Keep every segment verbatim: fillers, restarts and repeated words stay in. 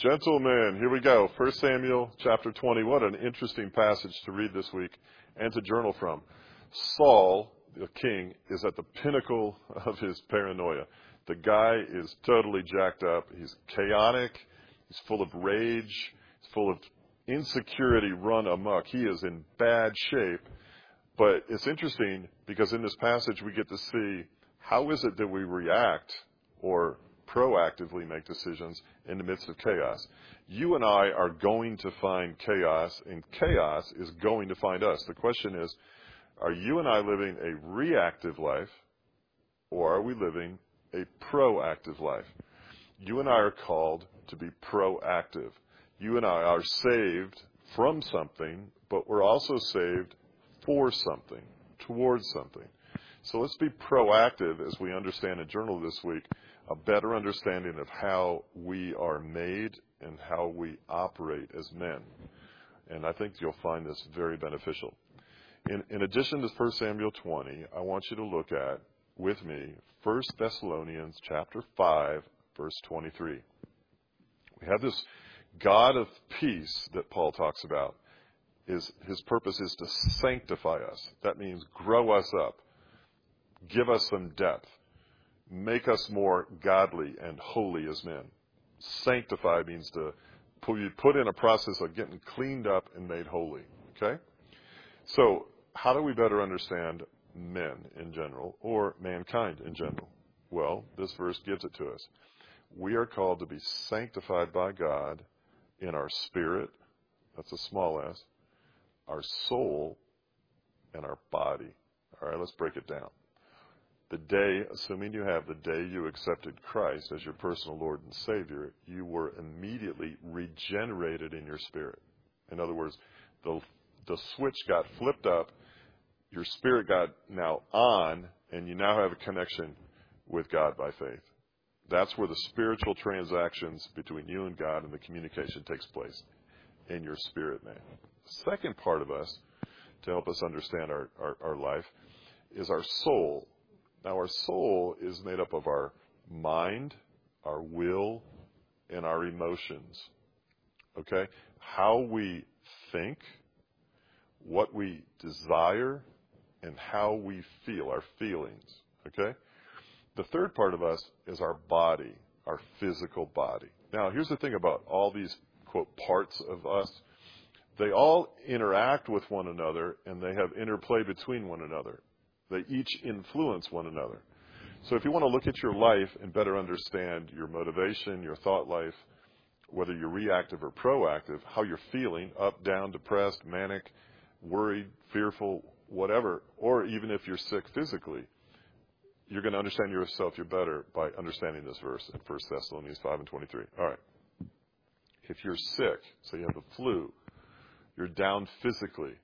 Gentlemen, here we go. First Samuel chapter twenty. What an interesting passage to read this week and to journal from. Saul, the king, is at the pinnacle of his paranoia. The guy is totally jacked up. He's chaotic. He's full of rage. He's full of insecurity run amok. He is in bad shape. But it's interesting because in this passage we get to see how is it that we react or proactively make decisions in the midst of chaos. You and I are going to find chaos, and chaos is going to find us. The question is, are you and I living a reactive life, or are we living a proactive life? You and I are called to be proactive. You and I are saved from something, but we're also saved for something, towards something. So let's be proactive as we understand and journal this week a better understanding of how we are made and how we operate as men. And I think you'll find this very beneficial. In, in addition to First Samuel twenty, I want you to look at, with me, First Thessalonians chapter five, verse twenty-three. We have this God of peace that Paul talks about. His, his purpose is to sanctify us. That means grow us up, give us some depth, make us more godly and holy as men. Sanctify means to put, you put in a process of getting cleaned up and made holy. Okay? So how do we better understand men in general or mankind in general? Well, this verse gives it to us. We are called to be sanctified by God in our spirit, that's a small s, our soul, and our body. All right, let's break it down. The day, assuming you have the day you accepted Christ as your personal Lord and Savior, you were immediately regenerated in your spirit. In other words, the, the switch got flipped up, your spirit got now on, and you now have a connection with God by faith. That's where the spiritual transactions between you and God and the communication takes place in your spirit, man. The second part of us, to help us understand our, our, our life, is our soul. Now, our soul is made up of our mind, our will, and our emotions. Okay? How we think, what we desire, and how we feel, our feelings. Okay? The third part of us is our body, our physical body. Now, here's the thing about all these, quote, parts of us. They all interact with one another, and they have interplay between one another. They each influence one another. So if you want to look at your life and better understand your motivation, your thought life, whether you're reactive or proactive, how you're feeling, up, down, depressed, manic, worried, fearful, whatever, or even if you're sick physically, you're going to understand yourself you better by understanding this verse in First Thessalonians five and twenty-three. All right. If you're sick, so you have the flu, you're down physically,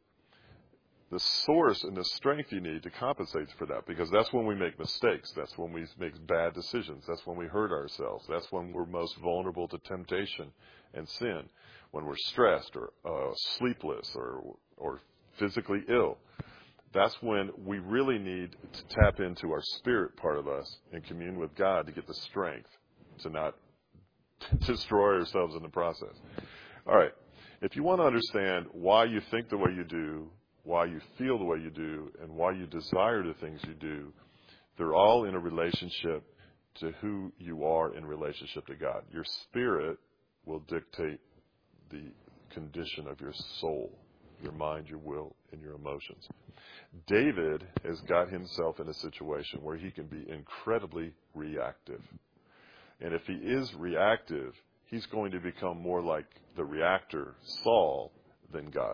the source and the strength you need to compensate for that, because that's when we make mistakes. That's when we make bad decisions. That's when we hurt ourselves. That's when we're most vulnerable to temptation and sin, when we're stressed or uh, sleepless or or physically ill. That's when we really need to tap into our spirit part of us and commune with God to get the strength to not destroy ourselves in the process. All right. If you want to understand why you think the way you do, why you feel the way you do, and why you desire the things you do, they're all in a relationship to who you are in relationship to God. Your spirit will dictate the condition of your soul, your mind, your will, and your emotions. David has got himself in a situation where he can be incredibly reactive. And if he is reactive, he's going to become more like the reactor, Saul, than God.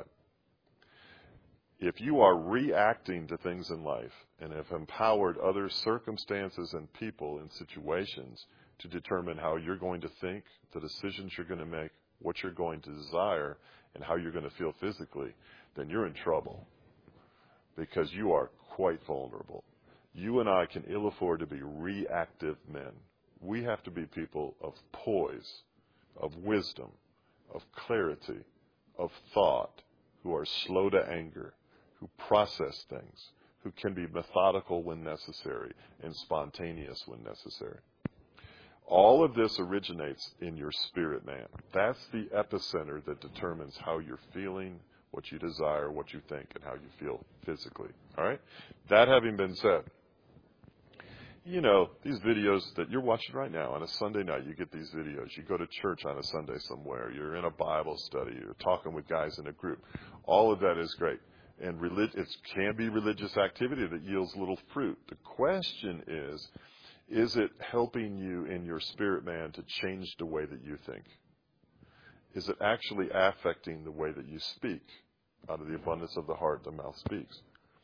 If you are reacting to things in life and have empowered other circumstances and people and situations to determine how you're going to think, the decisions you're going to make, what you're going to desire, and how you're going to feel physically, then you're in trouble because you are quite vulnerable. You and I can ill afford to be reactive men. We have to be people of poise, of wisdom, of clarity, of thought, who are slow to anger, who process things, who can be methodical when necessary and spontaneous when necessary. All of this originates in your spirit, man. That's the epicenter that determines how you're feeling, what you desire, what you think, and how you feel physically. All right? That having been said, you know, these videos that you're watching right now on a Sunday night, you get these videos. You go to church on a Sunday somewhere. You're in a Bible study. You're talking with guys in a group. All of that is great. And relig- it can be religious activity that yields little fruit. The question is, is it helping you in your spirit, man, to change the way that you think? Is it actually affecting the way that you speak? Out of the abundance of the heart, the mouth speaks.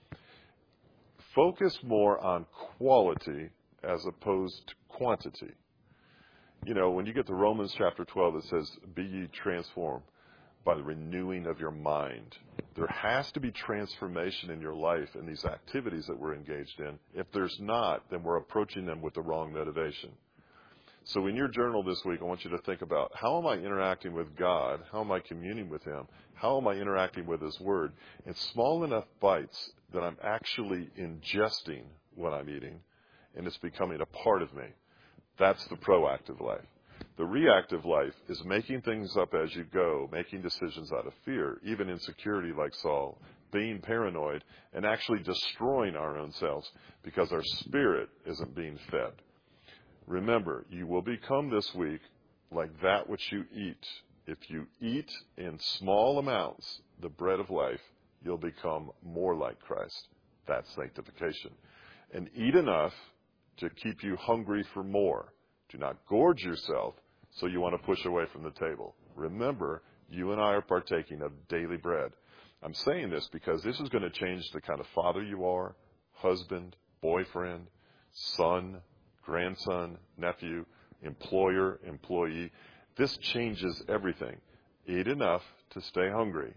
Focus more on quality as opposed to quantity. You know, when you get to Romans chapter twelve, it says, be ye transformed by the renewing of your mind. There has to be transformation in your life in these activities that we're engaged in. If there's not, then we're approaching them with the wrong motivation. So in your journal this week, I want you to think about, how am I interacting with God? How am I communing with Him? How am I interacting with His Word? In small enough bites that I'm actually ingesting what I'm eating, and it's becoming a part of me. That's the proactive life. The reactive life is making things up as you go, making decisions out of fear, even insecurity like Saul, being paranoid, and actually destroying our own selves because our spirit isn't being fed. Remember, you will become this week like that which you eat. If you eat in small amounts the bread of life, you'll become more like Christ. That's sanctification. And eat enough to keep you hungry for more. Do not gorge yourself so you want to push away from the table. Remember, you and I are partaking of daily bread. I'm saying this because this is going to change the kind of father you are, husband, boyfriend, son, grandson, nephew, employer, employee. This changes everything. Eat enough to stay hungry.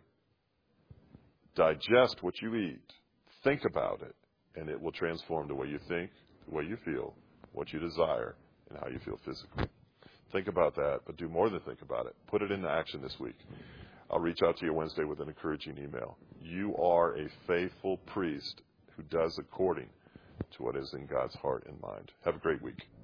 Digest what you eat. Think about it, and it will transform the way you think, the way you feel, what you desire, and how you feel physically. Think about that, but do more than think about it. Put it into action this week. I'll reach out to you Wednesday with an encouraging email. You are a faithful priest who does according to what is in God's heart and mind. Have a great week.